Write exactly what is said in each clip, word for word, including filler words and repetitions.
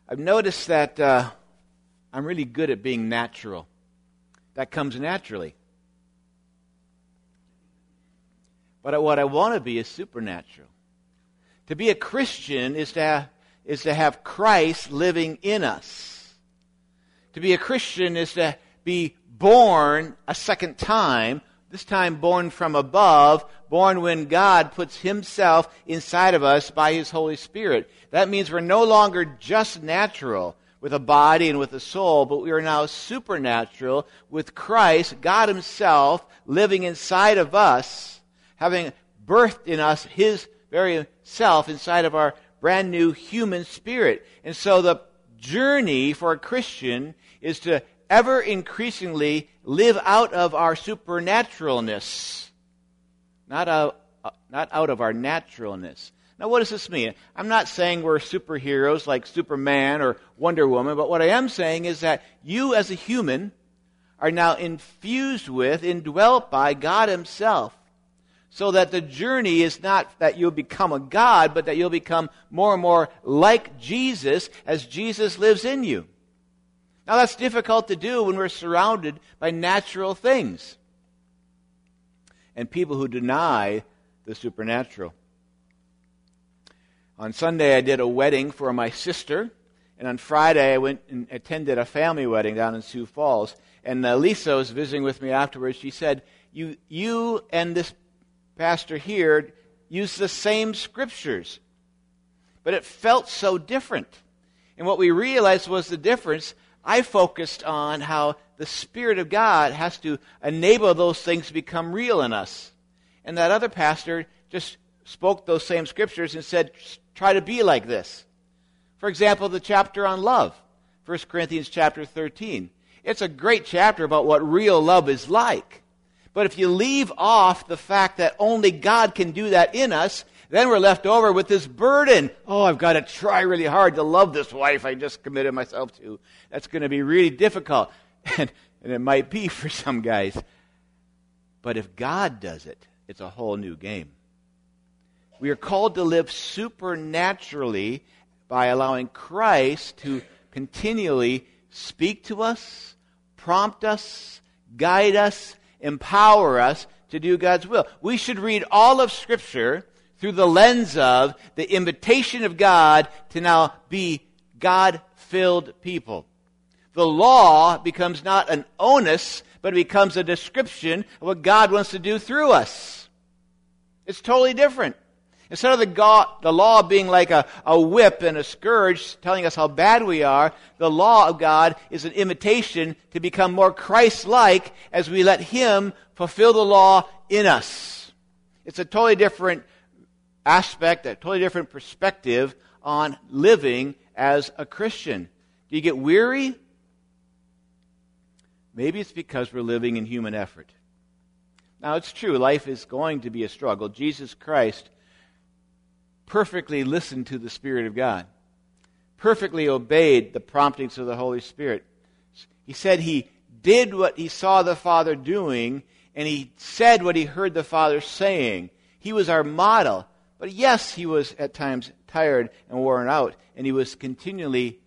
I've noticed that uh, I'm really good at being natural. That comes naturally. But what I want to be is supernatural. To be a Christian is to have, is to have Christ living in us. To be a Christian is to be born a second time, this time born from above, born when God puts Himself inside of us by His Holy Spirit. That means we're no longer just natural with a body and with a soul, but we are now supernatural with Christ, God Himself, living inside of us, having birthed in us His very self inside of our brand new human spirit. And so the journey for a Christian is to ever increasingly live out of our supernaturalness, not out, not out of our naturalness. Now, what does this mean? I'm not saying we're superheroes like Superman or Wonder Woman, but what I am saying is that you as a human are now infused with, indwelt by God Himself, so that the journey is not that you'll become a God, but that you'll become more and more like Jesus as Jesus lives in you. Now, that's difficult to do when we're surrounded by natural things and people who deny the supernatural. On Sunday, I did a wedding for my sister, and on Friday, I went and attended a family wedding down in Sioux Falls. And uh, Lisa was visiting with me afterwards. She said, you, you and this pastor here use the same scriptures, but it felt so different. And what we realized was the difference. I focused on how the Spirit of God has to enable those things to become real in us. And that other pastor just spoke those same scriptures and said, try to be like this. For example, the chapter on love, First Corinthians chapter thirteen. It's a great chapter about what real love is like. But if you leave off the fact that only God can do that in us, then we're left over with this burden. Oh, I've got to try really hard to love this wife I just committed myself to. That's going to be really difficult. And, and it might be for some guys. But if God does it, it's a whole new game. We are called to live supernaturally by allowing Christ to continually speak to us, prompt us, guide us, empower us to do God's will. We should read all of Scripture through the lens of the invitation of God to now be God-filled people. The law becomes not an onus, but it becomes a description of what God wants to do through us. It's totally different. Instead of the, God, the law being like a, a whip and a scourge telling us how bad we are, the law of God is an invitation to become more Christ-like as we let Him fulfill the law in us. It's a totally different aspect, a totally different perspective on living as a Christian. Do you get weary? Maybe it's because we're living in human effort. Now, it's true, life is going to be a struggle. Jesus Christ perfectly listened to the Spirit of God, perfectly obeyed the promptings of the Holy Spirit. He said he did what he saw the Father doing, and he said what he heard the Father saying. He was our model. But yes, he was at times tired and worn out, and he was continually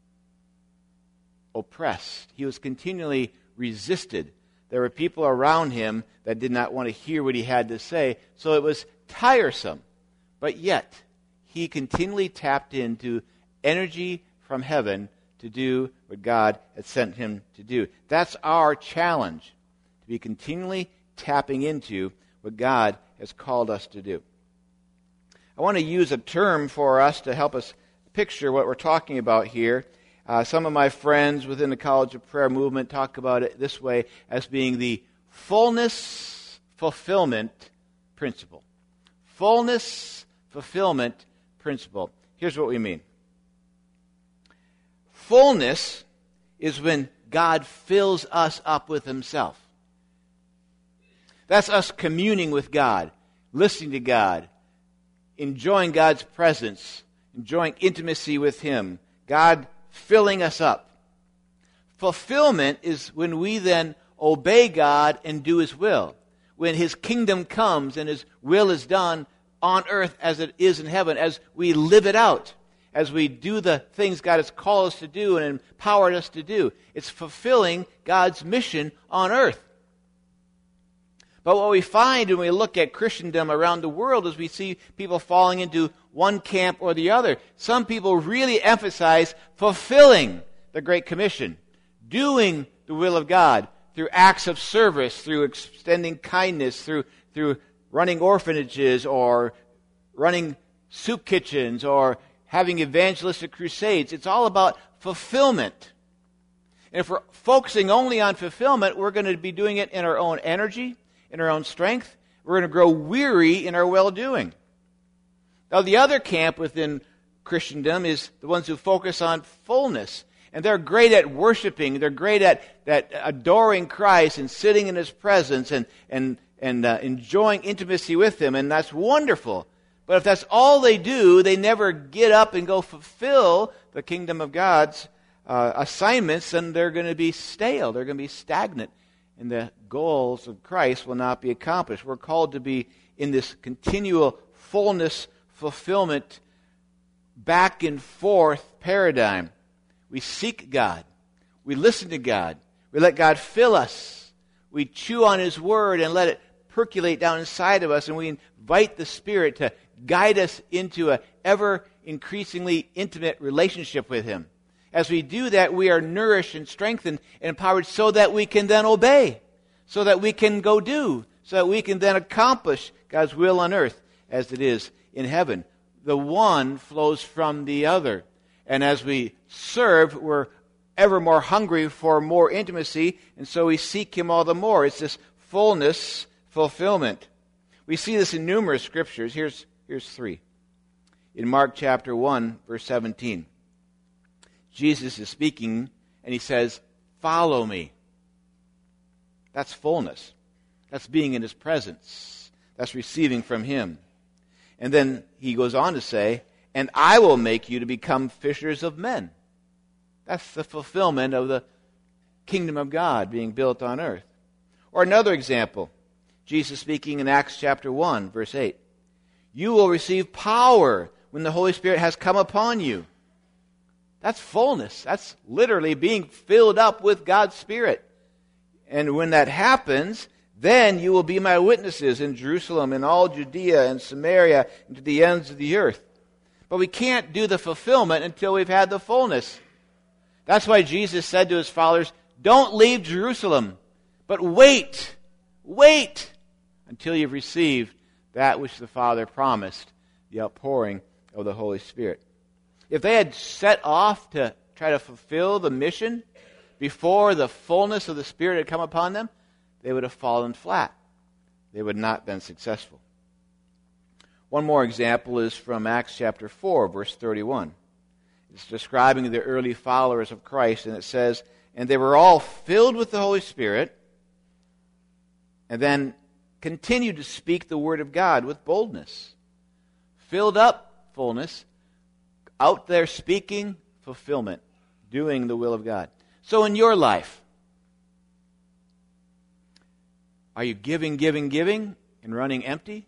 oppressed. He was continually resisted. There were people around him that did not want to hear what he had to say, so it was tiresome. But yet, he continually tapped into energy from heaven to do what God had sent him to do. That's our challenge, to be continually tapping into what God has called us to do. I want to use a term for us to help us picture what we're talking about here. Uh, some of my friends within the College of Prayer movement talk about it this way as being the fullness fulfillment principle. Fullness fulfillment principle. Here's what we mean. Fullness is when God fills us up with Himself. That's us communing with God, listening to God, enjoying God's presence, enjoying intimacy with Him, God filling us up. Fulfillment is when we then obey God and do His will. When His kingdom comes and His will is done on earth as it is in heaven, as we live it out. as we do the things God has called us to do and empowered us to do. It's fulfilling God's mission on earth. But what we find when we look at Christendom around the world is we see people falling into one camp or the other. Some people really emphasize fulfilling the Great Commission, doing the will of God through acts of service, through extending kindness, through, through running orphanages or running soup kitchens or having evangelistic crusades. It's all about fulfillment. And if we're focusing only on fulfillment, we're going to be doing it in our own energy, in our own strength. We're going to grow weary in our well-doing. Now, the other camp within Christendom is the ones who focus on fullness. And they're great at worshiping. They're great at, at adoring Christ and sitting in His presence and, and, and uh, enjoying intimacy with Him. And that's wonderful. But if that's all they do, they never get up and go fulfill the kingdom of God's uh, assignments, then they're going to be stale. They're going to be stagnant. And the goals of Christ will not be accomplished. We're called to be in this continual fullness, fulfillment, back and forth paradigm. We seek God. We listen to God. We let God fill us. We chew on His Word and let it percolate down inside of us. And we invite the Spirit to guide us into an ever increasingly intimate relationship with Him. As we do that, we are nourished and strengthened and empowered so that we can then obey, so that we can go do, so that we can then accomplish God's will on earth as it is in heaven. The one flows from the other. And as we serve, we're ever more hungry for more intimacy, and so we seek Him all the more. It's this fullness, fulfillment. We see this in numerous scriptures. Here's, here's three. In Mark chapter one, verse seventeen, Jesus is speaking, and He says, "Follow me." That's fullness. That's being in His presence. That's receiving from Him. And then He goes on to say, "And I will make you to become fishers of men." That's the fulfillment of the kingdom of God being built on earth. Or another example, Jesus speaking in Acts chapter one, verse eight. "You will receive power when the Holy Spirit has come upon you." That's fullness. That's literally being filled up with God's Spirit. And when that happens, then you will be my witnesses in Jerusalem and all Judea and Samaria and to the ends of the earth. But we can't do the fulfillment until we've had the fullness. That's why Jesus said to His followers, "Don't leave Jerusalem, but wait, wait until you've received that which the Father promised, the outpouring of the Holy Spirit." If they had set off to try to fulfill the mission before the fullness of the Spirit had come upon them, they would have fallen flat. They would not have been successful. One more example is from Acts chapter four, verse thirty-one. It's describing the early followers of Christ, and it says, "And they were all filled with the Holy Spirit, and then continued to speak the word of God with boldness." Filled up, fullness. Out there speaking, fulfillment. Doing the will of God. So in your life, are you giving, giving, giving, and running empty?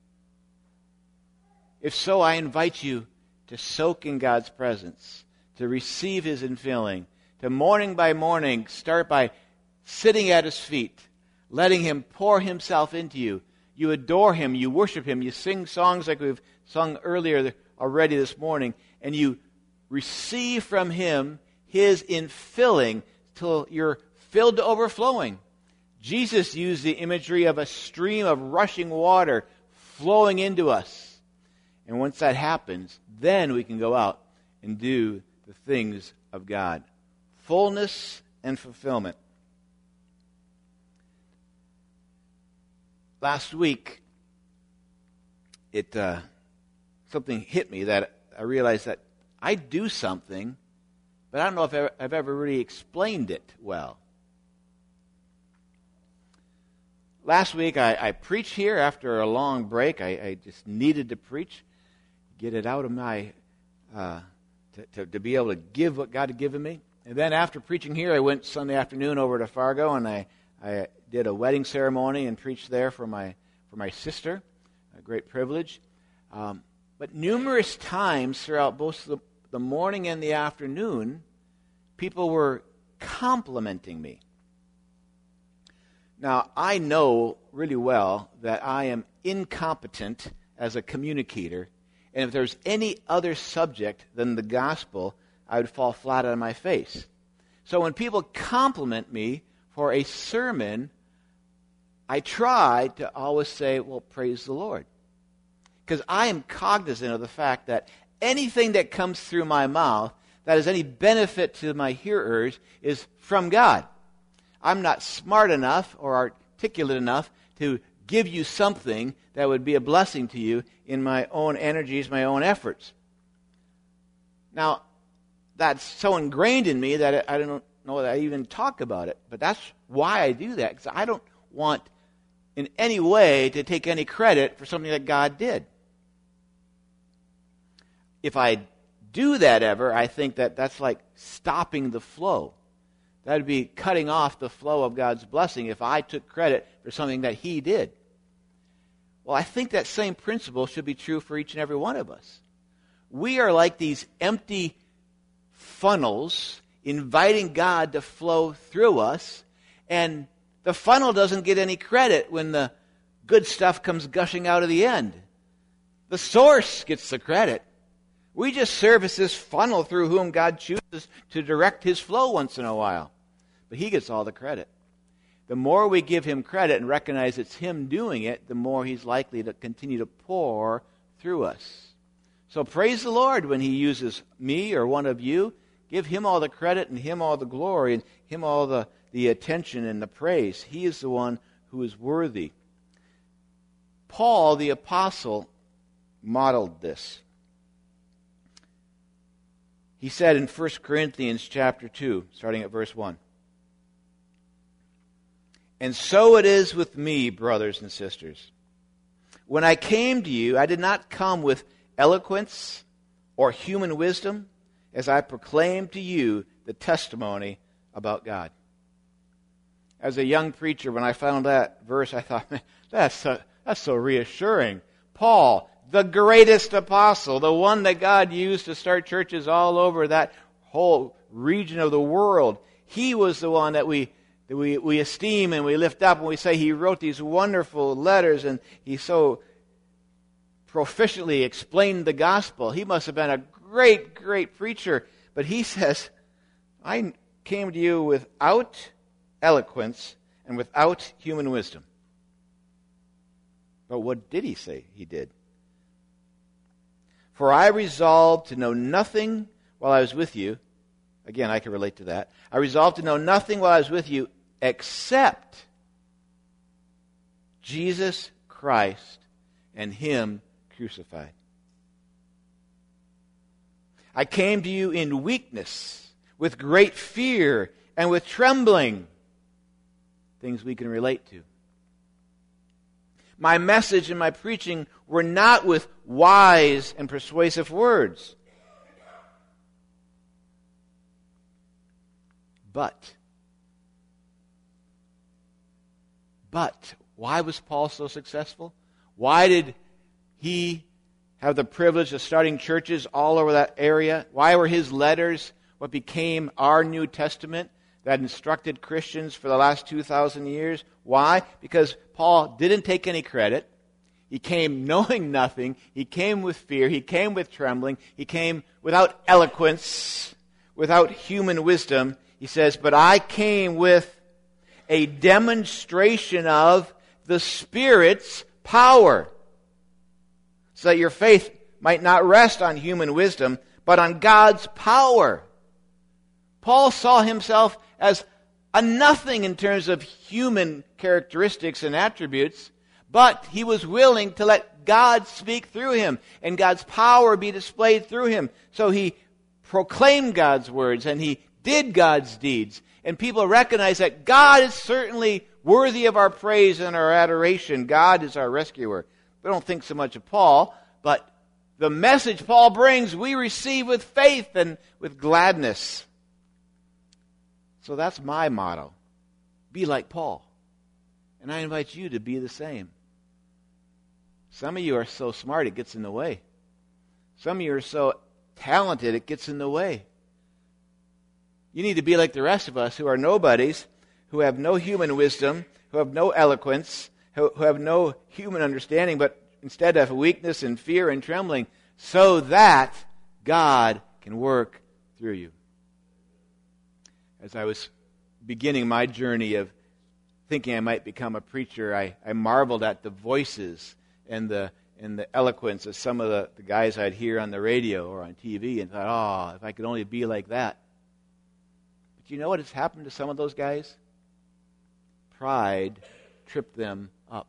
If so, I invite you to soak in God's presence, to receive His infilling, to morning by morning start by sitting at His feet, letting Him pour Himself into you. You adore Him, you worship Him, you sing songs like we've sung earlier already this morning, and you receive from Him His infilling till you're filled to overflowing. Jesus used the imagery of a stream of rushing water flowing into us. And once that happens, then we can go out and do the things of God. Fullness and fulfillment. Last week, it uh, something hit me that I realized that I do something, but I don't know if I've ever, I've ever really explained it well. Last week, I, I preached here after a long break. I, I just needed to preach, get it out of my, uh, to, to, to be able to give what God had given me. And then after preaching here, I went Sunday afternoon over to Fargo, and I, I did a wedding ceremony and preached there for my for my sister, a great privilege. Um, but numerous times throughout both of, the, the morning and the afternoon, people were complimenting me. Now, I know really well that I am incompetent as a communicator, and if there's any other subject than the gospel, I would fall flat on my face. So when people compliment me for a sermon, I try to always say, well, praise the Lord. Because I am cognizant of the fact that anything that comes through my mouth that has any benefit to my hearers is from God. I'm not smart enough or articulate enough to give you something that would be a blessing to you in my own energies, my own efforts. Now, that's so ingrained in me that I don't know that I even talk about it. But that's why I do that, because I don't want in any way to take any credit for something that God did. If I do that ever, I think that that's like stopping the flow. That would be cutting off the flow of God's blessing if I took credit for something that He did. Well, I think that same principle should be true for each and every one of us. We are like these empty funnels inviting God to flow through us, and the funnel doesn't get any credit when the good stuff comes gushing out of the end. The source gets the credit. We just serve as this funnel through whom God chooses to direct His flow once in a while. But He gets all the credit. The more we give Him credit and recognize it's Him doing it, the more He's likely to continue to pour through us. So praise the Lord when He uses me or one of you. Give Him all the credit and Him all the glory and Him all the, the attention and the praise. He is the one who is worthy. Paul, the apostle, modeled this. He said in First Corinthians chapter two, starting at verse one, "And so it is with me, brothers and sisters. When I came to you, I did not come with eloquence or human wisdom, as I proclaimed to you the testimony about God." As a young preacher, when I found that verse, I thought, man, that's so, that's so reassuring. Paul, the greatest apostle, the one that God used to start churches all over that whole region of the world, he was the one that we that we, we esteem and we lift up, and we say he wrote these wonderful letters, and he so proficiently explained the gospel. He must have been a great, great preacher. But he says, I came to you without eloquence and without human wisdom. But what did he say he did? "For I resolved to know nothing while I was with you." Again, I can relate to that. "I resolved to know nothing while I was with you except Jesus Christ and Him crucified. I came to you in weakness, with great fear, and with trembling." Things we can relate to. "My message and my preaching were not with wise and persuasive words, but." But, why was Paul so successful? Why did he have the privilege of starting churches all over that area? Why were his letters what became our New Testament that instructed Christians for the last two thousand years? Why? Because Paul didn't take any credit. He came knowing nothing. He came with fear. He came with trembling. He came without eloquence, without human wisdom. He says, "But I came with a demonstration of the Spirit's power, so that your faith might not rest on human wisdom, but on God's power." Paul saw himself as a nothing in terms of human characteristics and attributes, but he was willing to let God speak through him and God's power be displayed through him. So he proclaimed God's words and he did God's deeds. And people recognize that God is certainly worthy of our praise and our adoration. God is our rescuer. We don't think so much of Paul, but the message Paul brings, we receive with faith and with gladness. So that's my motto. Be like Paul. And I invite you to be the same. Some of you are so smart it gets in the way. Some of you are so talented, it gets in the way. You need to be like the rest of us who are nobodies, who have no human wisdom, who have no eloquence, who, who have no human understanding, but instead have weakness and fear and trembling, so that God can work through you. As I was beginning my journey of thinking I might become a preacher, I, I marveled at the voices and the and the eloquence of some of the, the guys I'd hear on the radio or on T V, and thought, oh, if I could only be like that. But you know what has happened to some of those guys? Pride tripped them up.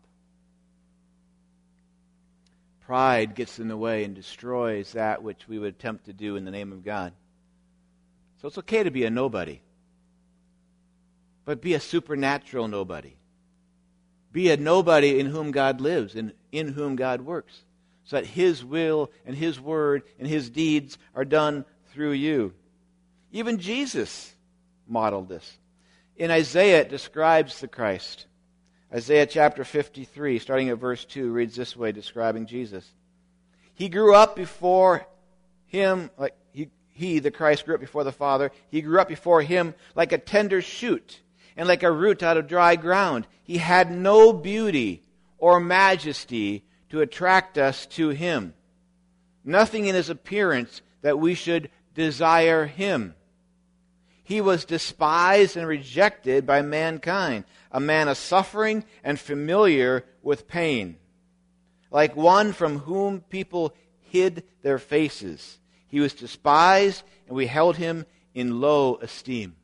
Pride gets in the way and destroys that which we would attempt to do in the name of God. So it's okay to be a nobody. But be a supernatural nobody. Be a nobody in whom God lives and in whom God works, so that His will and His word and His deeds are done through you. Even Jesus modeled this. In Isaiah, it describes the Christ. Isaiah chapter fifty-three, starting at verse two, reads this way, describing Jesus. He grew up before Him, like he, he, the Christ, grew up before the Father. He grew up before Him like a tender shoot, and like a root out of dry ground. He had no beauty or majesty to attract us to Him. Nothing in His appearance that we should desire Him. He was despised and rejected by mankind, a man of suffering and familiar with pain. Like one from whom people hid their faces. He was despised, and we held Him in low esteem.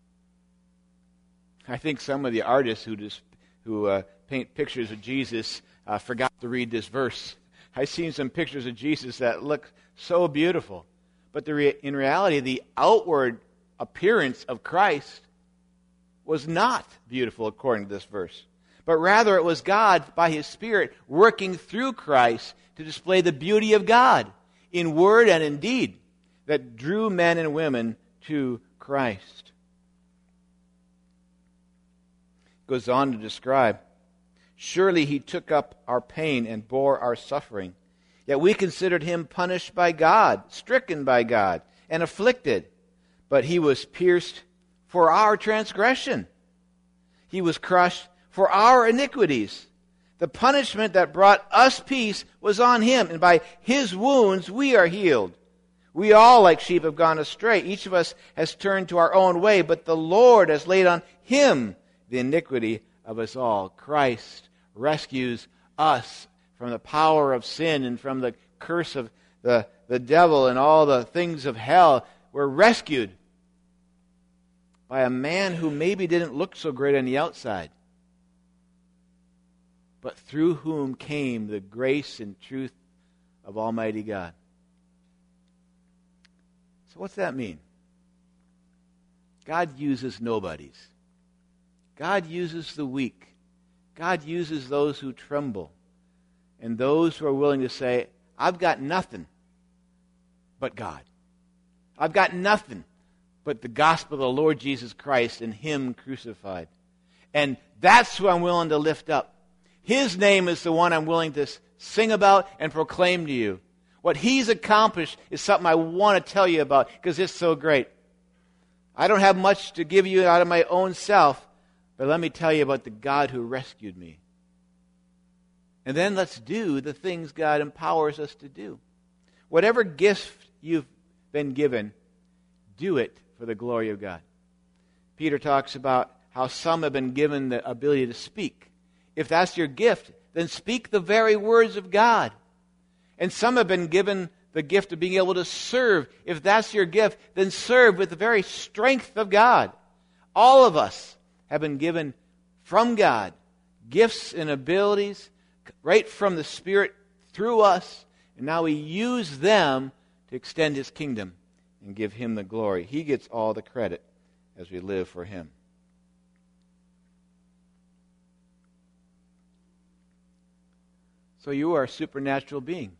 I think some of the artists who just, who uh, paint pictures of Jesus uh, forgot to read this verse. I've seen some pictures of Jesus that look so beautiful. But the re- in reality, the outward appearance of Christ was not beautiful according to this verse. But rather it was God, by His Spirit, working through Christ to display the beauty of God in word and in deed that drew men and women to Christ. Goes on to describe, surely He took up our pain and bore our suffering. Yet we considered Him punished by God, stricken by God, and afflicted. But He was pierced for our transgression. He was crushed for our iniquities. The punishment that brought us peace was on Him, and by His wounds we are healed. We all, like sheep, have gone astray. Each of us has turned to our own way, but the Lord has laid on Him the iniquity of us all. Christ rescues us from the power of sin and from the curse of the, the devil and all the things of hell. We're rescued by a man who maybe didn't look so great on the outside, but through whom came the grace and truth of Almighty God. So what's that mean? God uses nobodies. God uses the weak. God uses those who tremble and those who are willing to say, I've got nothing but God. I've got nothing but the gospel of the Lord Jesus Christ and Him crucified. And that's who I'm willing to lift up. His name is the one I'm willing to sing about and proclaim to you. What He's accomplished is something I want to tell you about because it's so great. I don't have much to give you out of my own self, but let me tell you about the God who rescued me. And then let's do the things God empowers us to do. Whatever gift you've been given, do it for the glory of God. Peter talks about how some have been given the ability to speak. If that's your gift, then speak the very words of God. And some have been given the gift of being able to serve. If that's your gift, then serve with the very strength of God. All of us have been given from God gifts and abilities right from the Spirit through us, and now we use them to extend His kingdom and give Him the glory. He gets all the credit as we live for Him. So you are a supernatural being.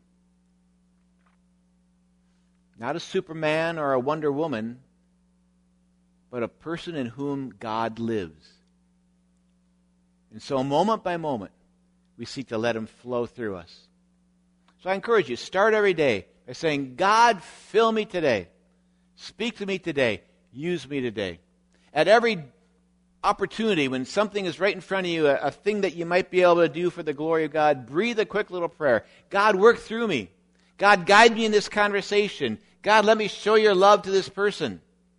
Not a Superman or a Wonder Woman, but a person in whom God lives. And so moment by moment, we seek to let Him flow through us. So I encourage you, start every day by saying, God, fill me today. Speak to me today. Use me today. At every opportunity, when something is right in front of you, a, a thing that you might be able to do for the glory of God, breathe a quick little prayer. God, work through me. God, guide me in this conversation. God, let me show your love to this person.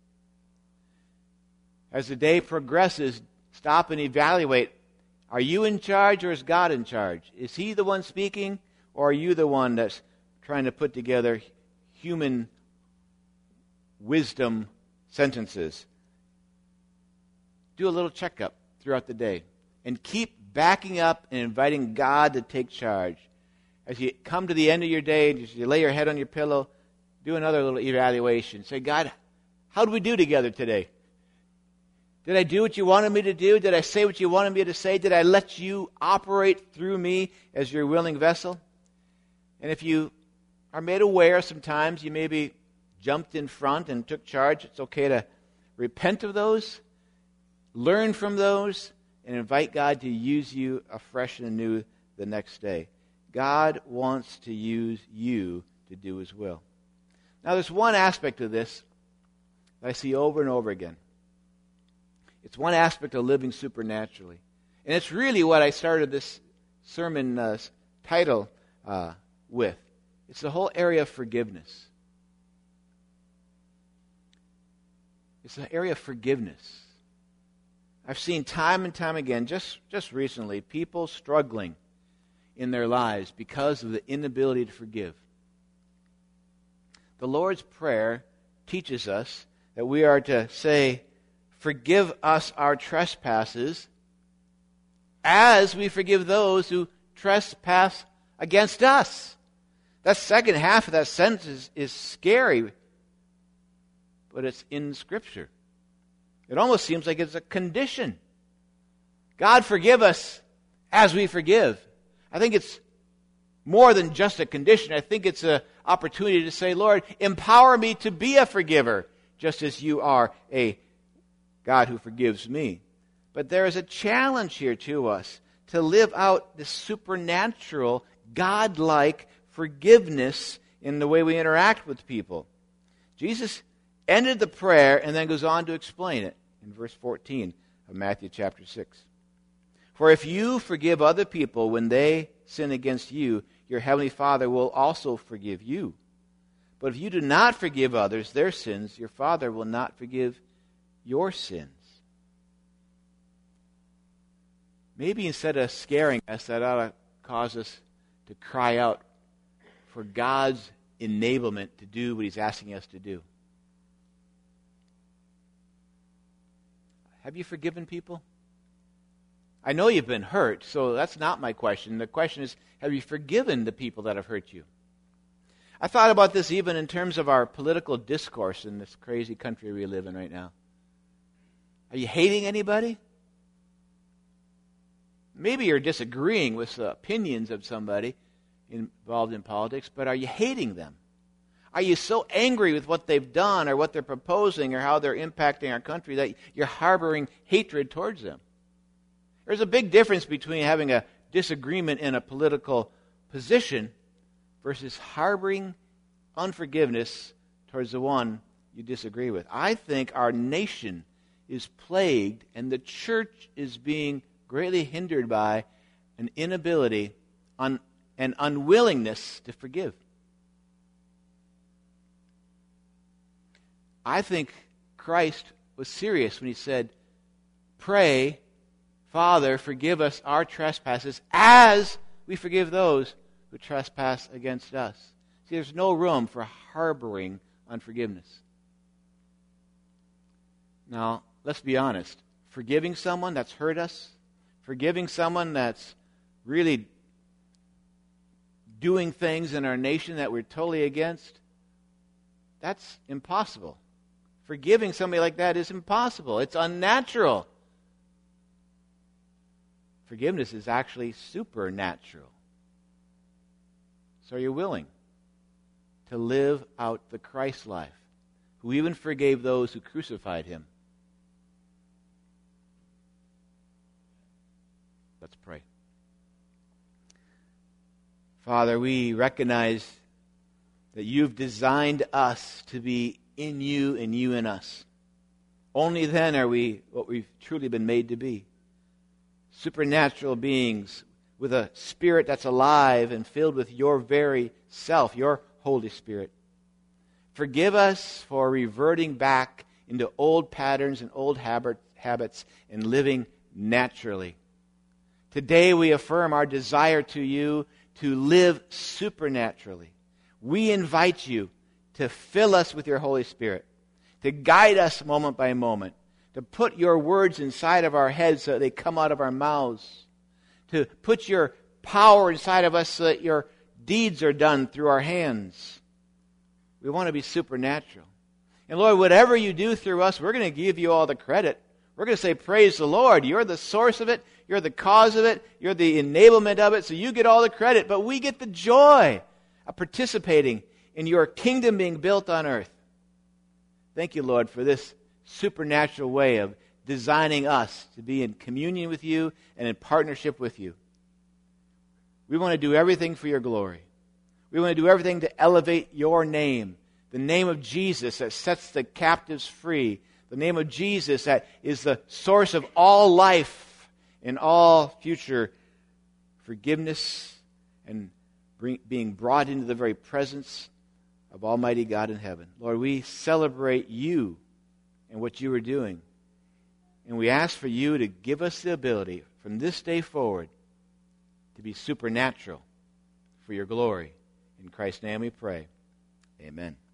As the day progresses, stop and evaluate. Are you in charge or is God in charge? Is he the one speaking or are you the one that's trying to put together human wisdom sentences? Do a little checkup throughout the day and keep backing up and inviting God to take charge. As you come to the end of your day, as you lay your head on your pillow, do another little evaluation. Say, God, how did we do together today? Did I do what you wanted me to do? Did I say what you wanted me to say? Did I let you operate through me as your willing vessel? And if you are made aware sometimes you maybe jumped in front and took charge, it's okay to repent of those, learn from those, and invite God to use you afresh and anew the next day. God wants to use you to do his will. Now there's one aspect of this that I see over and over again. It's one aspect of living supernaturally. And it's really what I started this sermon uh, title uh, with. It's the whole area of forgiveness. It's the area of forgiveness. I've seen time and time again, just, just recently, people struggling in their lives because of the inability to forgive. The Lord's Prayer teaches us that we are to say, forgive us our trespasses as we forgive those who trespass against us. That second half of that sentence is, is scary, but it's in Scripture. It almost seems like it's a condition. God, forgive us as we forgive. I think it's more than just a condition. I think it's an opportunity to say, Lord, empower me to be a forgiver, just as you are a God who forgives me. But there is a challenge here to us to live out this supernatural, God-like forgiveness in the way we interact with people. Jesus ended the prayer and then goes on to explain it in verse fourteen of Matthew chapter six. For if you forgive other people when they sin against you, your heavenly Father will also forgive you. But if you do not forgive others their sins, your Father will not forgive your sins. Maybe instead of scaring us, that ought to cause us to cry out for God's enablement to do what he's asking us to do. Have you forgiven people? I know you've been hurt, so that's not my question. The question is, have you forgiven the people that have hurt you? I thought about this even in terms of our political discourse in this crazy country we live in right now. Are you hating anybody? Maybe you're disagreeing with the opinions of somebody involved in politics, but are you hating them? Are you so angry with what they've done or what they're proposing or how they're impacting our country that you're harboring hatred towards them? There's a big difference between having a disagreement in a political position versus harboring unforgiveness towards the one you disagree with. I think our nation is plagued and the church is being greatly hindered by an inability un, and unwillingness to forgive. I think Christ was serious when he said, pray, Father, forgive us our trespasses as we forgive those who trespass against us. See, there's no room for harboring unforgiveness. Now, let's be honest. Forgiving someone that's hurt us, forgiving someone that's really doing things in our nation that we're totally against, that's impossible. Forgiving somebody like that is impossible. It's unnatural. Forgiveness is actually supernatural. So are you willing to live out the Christ life, who even forgave those who crucified him? Let's pray. Father, we recognize that you've designed us to be in you and you in us. Only then are we what we've truly been made to be. Supernatural beings with a spirit that's alive and filled with your very self, your Holy Spirit. Forgive us for reverting back into old patterns and old habit, habits and living naturally. Today we affirm our desire to you to live supernaturally. We invite you to fill us with your Holy Spirit, to guide us moment by moment, to put your words inside of our heads so that they come out of our mouths, to put your power inside of us so that your deeds are done through our hands. We want to be supernatural. And Lord, whatever you do through us, we're going to give you all the credit. We're going to say, praise the Lord. You're the source of it. You're the cause of it. You're the enablement of it. So you get all the credit. But we get the joy of participating in your kingdom being built on earth. Thank you, Lord, for this supernatural way of designing us to be in communion with you and in partnership with you. We want to do everything for your glory. We want to do everything to elevate your name, the name of Jesus that sets the captives free, the name of Jesus that is the source of all life and all future forgiveness and bring, being brought into the very presence of Almighty God in heaven. Lord, we celebrate you and what you are doing. And we ask for you to give us the ability from this day forward to be supernatural for your glory. In Christ's name we pray. Amen.